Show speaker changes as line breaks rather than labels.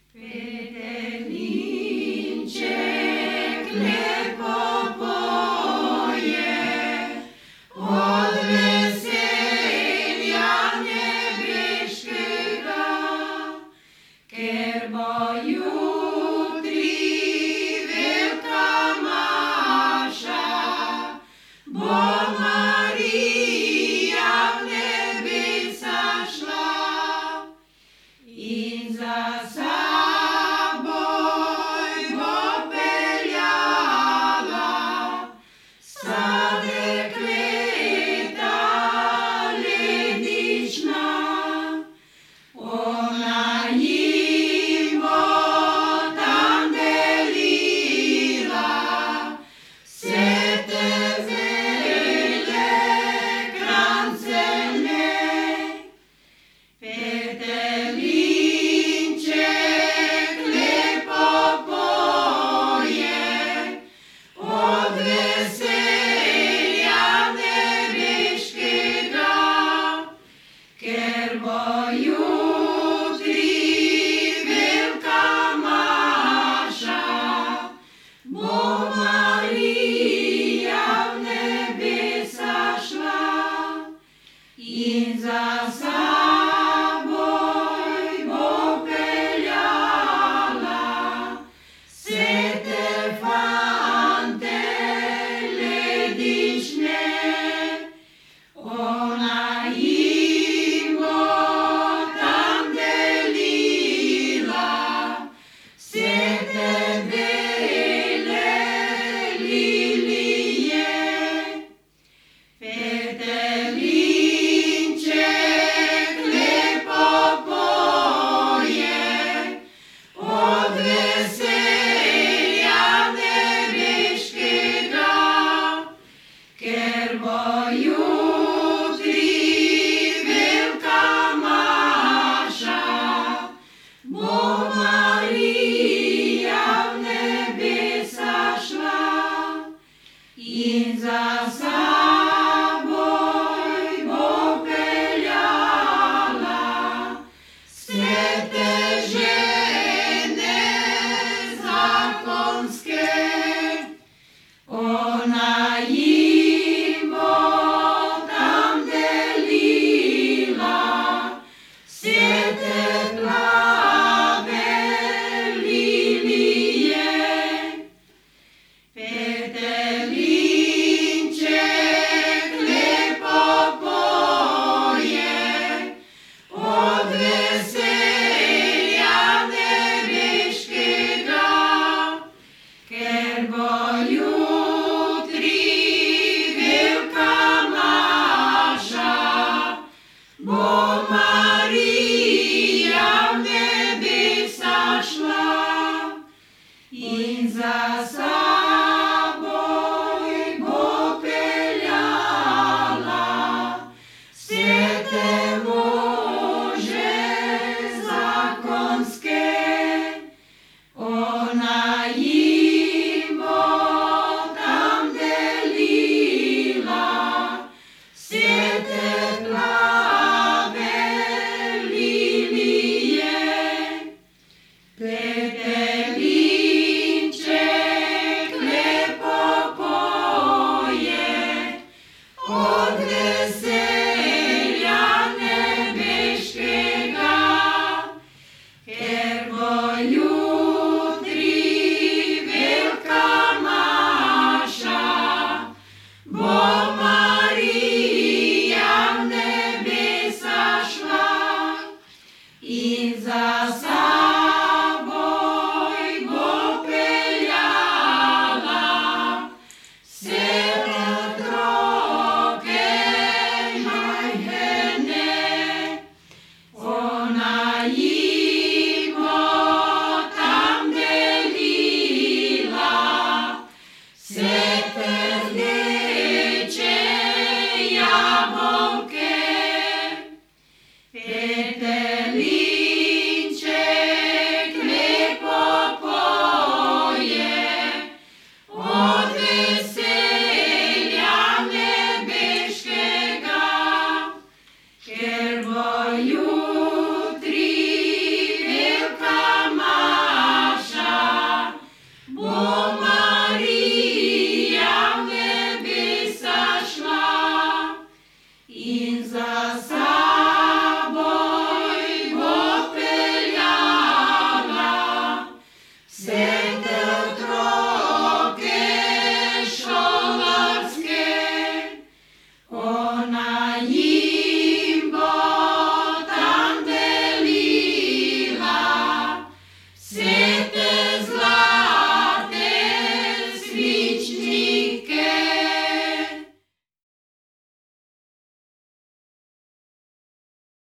Petelinček lepo poje, od veselja nebeškega, ker bo jutri velika maša, bo Marija v nebesa šla in za saboj bo peljala vsa dekleta ledična. Ona jim bo tam delila vse te zele krance njej. Petelinček lepo poje, od veselja nebeškega, ker bo jutri velika maša, bo Marija v nebesa šla in za saboj bo peljala vse te fante ledične. Ona jim bo tam delila vse te bele lilije. Petelinček lepo poje, od veselja nebeškega, ker bo jutri velika maša, bo Marija v nebesa šla in za saboj bo peljala vse te žene zakonske. Ona jim bo tam delila vse te plave lilije. Petelinček lepo poje, od veselja nebeškega, ker bo jutri velika maša, bo Marija v nebesa šla in za saboj bo peljala vse te može zakonske. Ona jim bo tam delila vse te plave lilije. Petelinček lepo poje, od veselja nebeškega, ker bo jutri velika maša, bo Marija v nebesa šla in za